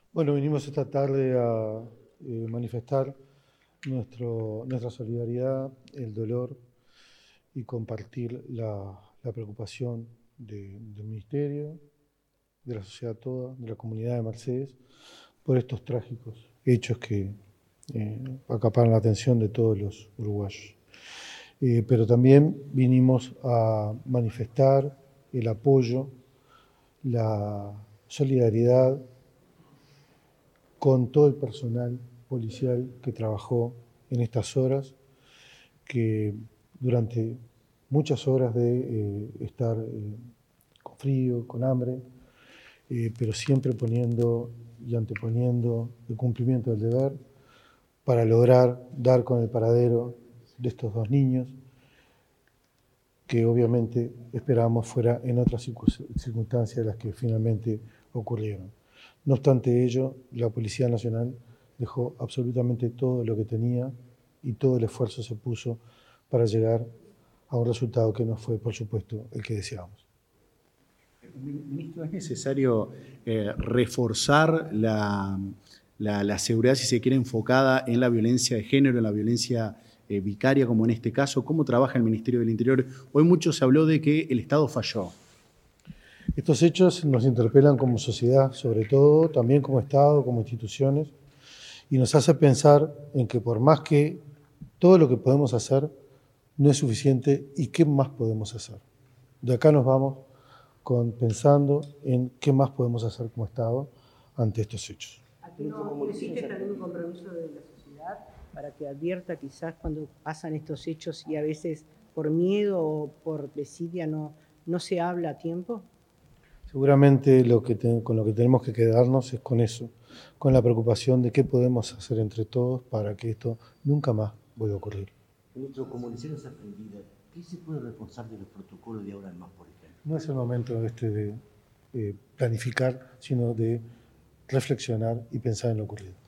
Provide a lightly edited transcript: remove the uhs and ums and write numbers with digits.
Bueno, vinimos esta tarde a manifestar nuestra solidaridad, el dolor y compartir la preocupación del Ministerio, de la sociedad toda, de la comunidad de Mercedes, por estos trágicos hechos que acaparan la atención de todos los uruguayos. Pero también vinimos a manifestar el apoyo, la solidaridad con todo el personal policial que trabajó en estas horas, que durante muchas horas de estar con frío, con hambre, pero siempre poniendo y anteponiendo el cumplimiento del deber para lograr dar con el paradero de estos dos niños, que obviamente esperábamos fuera en otras circunstancias de las que finalmente ocurrieron. No obstante ello, la Policía Nacional dejó absolutamente todo lo que tenía y todo el esfuerzo se puso para llegar a un resultado que no fue, por supuesto, el que deseábamos. Ministro, ¿es necesario reforzar la seguridad, si se quiere, enfocada en la violencia de género, en la violencia vicaria, como en este caso? ¿Cómo trabaja el Ministerio del Interior? Hoy mucho se habló de que el Estado falló. Estos hechos nos interpelan como sociedad, sobre todo, también como Estado, como instituciones, y nos hace pensar en que por más que todo lo que podemos hacer no es suficiente y qué más podemos hacer. De acá nos vamos pensando en qué más podemos hacer como Estado ante estos hechos. ¿Aquí no existe también un compromiso de la sociedad para que advierta quizás cuando pasan estos hechos y a veces por miedo o por desidia no se habla a tiempo? Seguramente con lo que tenemos que quedarnos es con eso, con la preocupación de qué podemos hacer entre todos para que esto nunca más vuelva a ocurrir. Ministro, como lesiones aprendidas, ¿qué se puede reforzar de los protocolos de ahora en más, por ejemplo? No es el momento de planificar, sino de reflexionar y pensar en lo ocurrido.